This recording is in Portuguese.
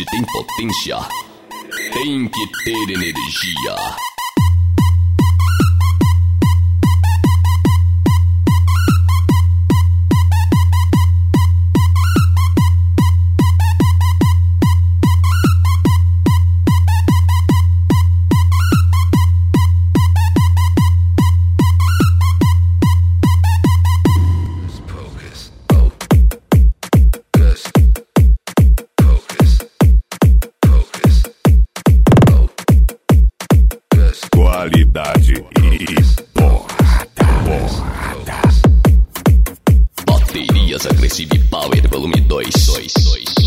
Se tem potência, tem que ter energia. Qualidade e porrada. Baterias Aggressive Power Volume 2.